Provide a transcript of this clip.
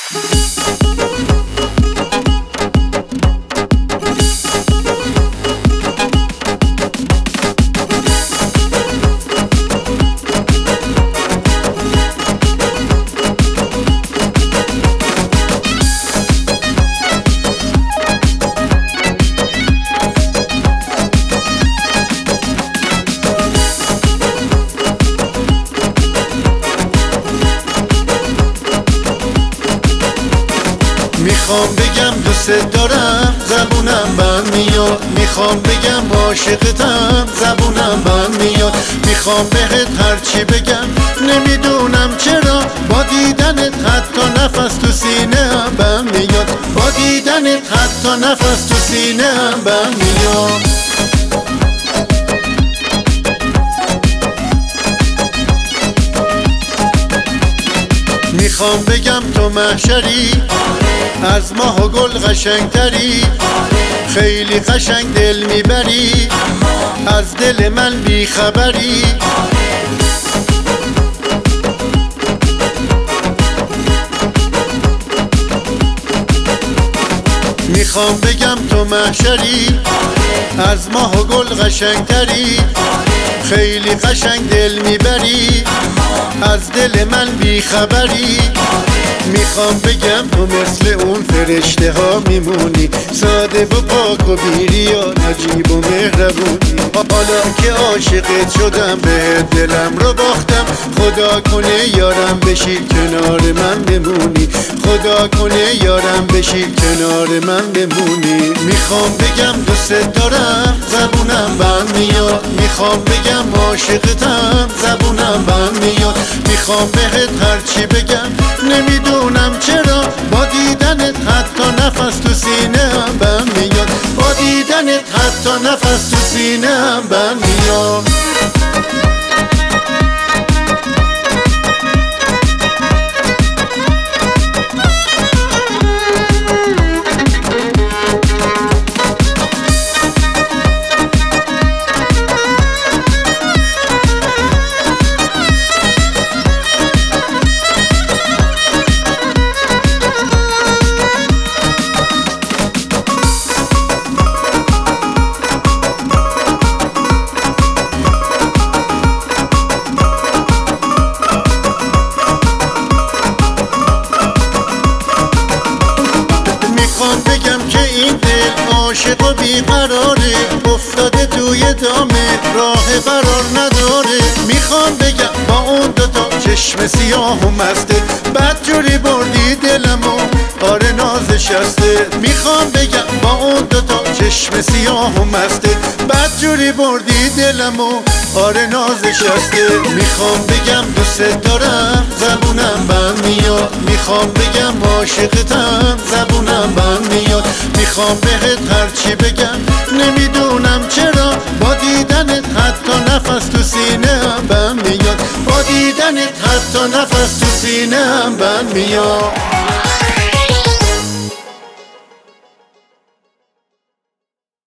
میخوام بگم دوست دارم زبونم بند میاد، میخوام بگم عاشقتم زبونم بند میاد، میخوام بهت هرچی بگم نمیدونم چرا با دیدنت حتی نفس تو سینه هم بند میاد، با دیدنت حتی نفس تو سینه هم بند میاد. میخوام بگم تو محشری از ماه و گل قشنگتری، خیلی قشنگ دل میبری از دل من بیخبری. میخوام بگم تو محشری از ماه و گل قشنگتری، خیلی قشنگ دل میبری از دل من بیخبری. میخوام بگم تو مثل اون فرشته ها میمونی، ساده و پاک و بی‌ریا عجیب و مهربونی. حالا که عاشقت شدم بهت دلم رو باختم، خدا کنه یارم بشی کنار من بمونی، خدا کنه یارم بشی کنار من بمونی. میخوام بگم دوست دارم زبونم بند میاد، میخوام بگم عاشقتم زبونم بند میاد، میخوام بهت هرچی بگم نمیدونم چرا با دیدنت حتی نفس تو سینه هم بند میاد، با دیدنت حتی نفس تو سینه هم بند میاد. میخوام بگم که این دل عاشق و بیقراره، افتاده توی دامه راه قرار نداره. میخوام بگم با اون دوتا چشم سیاه و مسته بدجوری بردی دلمو آره نازشسته. میخوام بگم با اون دوتا چشم سیاه و مسته بدجوری بردی دلمو آره نازشسته. میخوام بگم دوست دارم زبونم بند میاد، میخوام بگم عاشقتم زبونم بند میاد، میخوام بهت هرچی بگم نمیدونم چرا با دیدنت حتی نفس تو سینه هم بند میاد، با دیدنت حتی نفس تو سینه هم بند میاد.